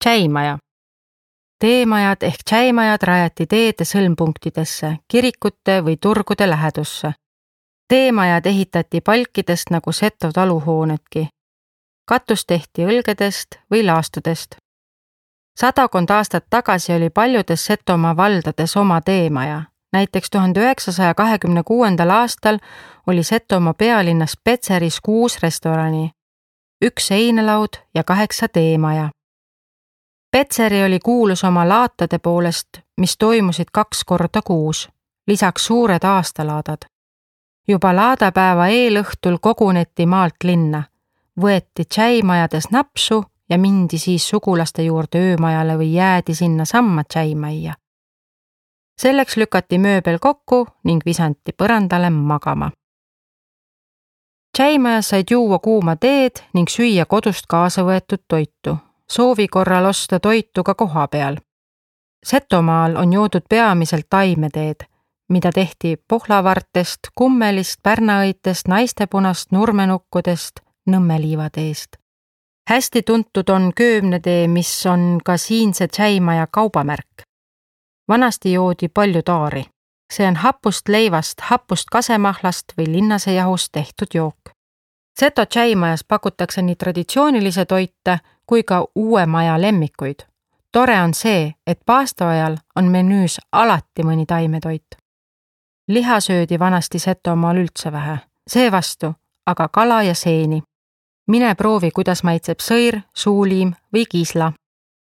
Tšäimaja. Teemajad ehk tšäimajad rajati teede sõlmpunktidesse, kirikute või turgude lähedusse. Teemajad ehitati palkidest nagu Seto taluhoonedki. Katus tehti õlgedest või laastudest. 100 aastat tagasi oli paljudes Setomaa valdades oma teemaja. Näiteks 1926. aastal oli Setomaa pealinnas Petseris 6 restorani, 1 seinelaud ja 8 teemaja. Petseri oli kuulus oma laatade poolest, mis toimusid 2 korda kuus, lisaks suured aastalaadad. Juba laadapäeva eelõhtul koguneti maalt linna, võeti tšäimajades napsu ja mindi siis sugulaste juurde öömajale või jäädi sinna samma tšäimajja. Selleks lükati mööbel kokku ning visanti põrandale magama. Tšäimajas said juua kuuma teed ning süüa kodust kaasa võetud toitu. Soovi korral osta toitu ka koha peal. Setomaal on joodud peamiselt taimeteed, mida tehti pohlavartest, kummelist, pärnaõitest, naistepunast, nurmenukkudest, nõmmeliivateest. Hästi tuntud on köömnetee, mis on ka siinse tšäimaja kaubamärk. Vanasti joodi palju taari. See on hapust leivast, hapust kasemahlast või linnasejahust tehtud jook. Seto tšäimajas pakutakse nii traditsioonilise toite kui ka uue maja lemmikuid. Tore on see, et paastoajal on menüüs alati mõni taimetoit. Liha söödi vanasti Setomaal üldse vähe, seevastu aga kala ja seeni. Mine proovi, kuidas maitseb sõir, suuliim või kiisla.